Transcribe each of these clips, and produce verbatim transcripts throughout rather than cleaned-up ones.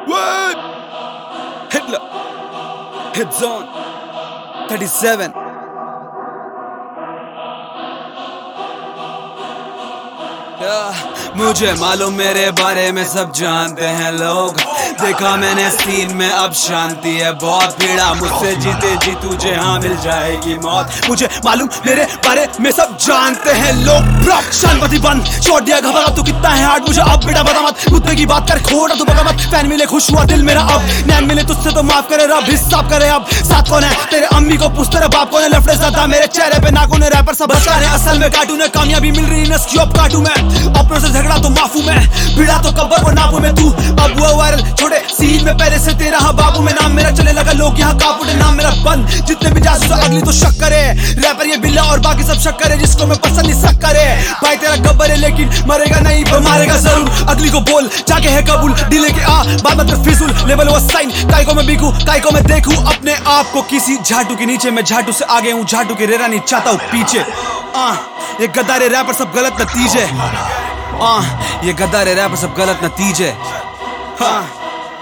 What? Hitler. Hit zone. thirty-seven. मुझे मालूम मेरे बारे में सब जानते हैं लोग। देखा मैंने सीन में अब शांति है बहुत भीड़ा। मुझसे जीते जी तुझे हाँ मिल जाएगी मौत। मुझे मालूम मेरे बारे में सब जानते हैं लोग। शांति बन छोड़ दिया घबरा तू कितना है हार्ड मुझे अब बेटा बता मत। मुद्दे की बात कर खोड़ा तू बता मत। फैन मिले खुश हुआ दिल मेरा अब। नैन मिले तुझसे तो माफ करे रब हिसाब करे अब। साथ कौन है तेरे अम्मी को पूछ तेरे बाप कौन है। लफड़े ज्यादा मेरे चेहरे पे नाखून है रैपर सब बचा रहे असल में कार्टून है। कामयाबी मिल रही नस्की अब काटू मैं अपनों से झगड़ा तो माफू मैं। भिड़ा तो कब्र को नापू मैं तू अब हुआ वायरल छोटे सीन में पहले से तेरा हाँ बाबू में नाम मेरा चले लगा लोग यहाँ कापुटे नाम मेरा बंद। जितने भी जासूस अगली तो शक करे रैपर ये बिल्ला और बाकी सब शक करे जिसको मैं पसंद नहीं सक करे। भाई तेरा गब्बर है लेकिन मरेगा नहीं पर मारेगा जरूर। अगली को बोल जाके है कबूल दिले के आ बात मत फिजूल लेवल वो साइन काय को मैं बिकू काय को मैं देखूं अपने आप को किसी झाटू के नीचे। मैं झाटू से आगे हूँ झाटू के रेरा नहीं चाहता हूँ पीछे। आ ये गद्दारे रैपर सब गलत नतीजे। आ ये गद्दारे रैपर सब गलत नतीजे। हाँ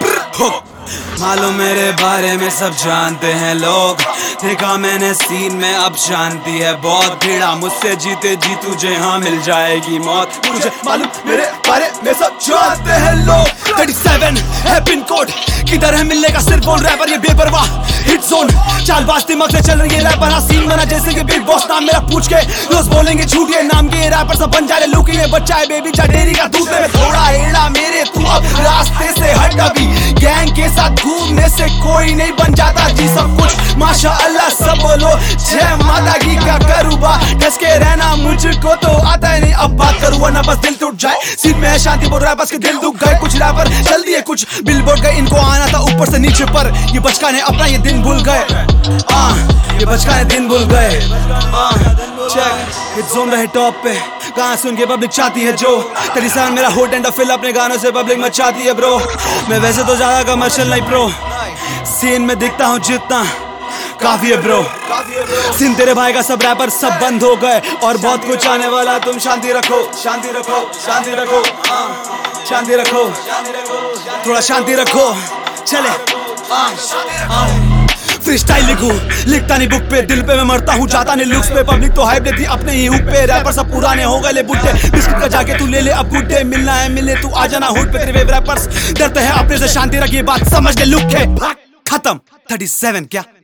मालूम मेरे बारे में सब जानते हैं लोग। देखा मैंने सीन में अब शांति है बहुत भीड़ा। मुझसे जीते जी तुझे हाँ मिल जाएगी मौत। मुझे मालूम मेरे बारे में सब जानते हैं लोग। सैंतीस है पिन कोड किधर है मिलने का सिर्फ बोल रैपर ये बेपरवाह हिट जोन। चाल बाज दिमाग से चल रही है रैपर हाँ सीन बना जैसे कि बिग बॉस नाम मेरा पूछ के रोज बोलेंगे झूठ ये नाम के रैपर सब बन जाए लुकी ये बच्चा है बेबी चा डेरी का दूध में थोड़ा एड़ा मेरे तू अब रास्ते से हट। अभी गैंग के साथ घूमने से कोई नहीं बन जाता जी सब कुछ माशा अल्लाह सब बोलो जय माता की क्या करूँ बा डस के रहना मुझको तो आता है नहीं अब बात करूँ वरना बस दिल टूट जाए। सीन में है शांति बोल रहा बस के दिल दुख गए कुछ रैपर चल दिए कुछ बिलबोर्ड गए इनको आना था ऊपर से नीचे पर ये बचकाने अपना ये दिन भूल गए। आ ये बचकाने दिन भूल गए। चेक हिट जोन रहे टॉप पे गाना सुन के पब्लिक चाहती है जो तेरी सान मेरा होट एंड फिल अपने गानों से पब्लिक मचाती है ब्रो। मैं वैसे तो ज्यादा कमर्शियल नहीं प्रो सीन में दिखता हूँ जितना काफी है ब्रो। सीन तेरे भाई का सब रैपर सब बंद हो गए और बहुत कुछ आने वाला। तुम शांति रखो शांति रखो शांति रखो शांति रखो थोड़ा शांति रखो चले। फ्री स्टाइल लिखूं लिखता नहीं बुक पे दिल पे मैं मरता हूँ जाता नहीं लुक्स पे। पब्लिक तो हाइप लेती अपने ही हुक पे रैपर सब पुराने हो गए ले बुड्ढे। बिस्किट का जाके तू ले ले अब गुड डे मिलना है मिले तू आ जाना हुड पे। तेरे रैपर्स डरते हैं अपने से शांति रखिए बात समझ ले लुक है खत्म। सैंतीस क्या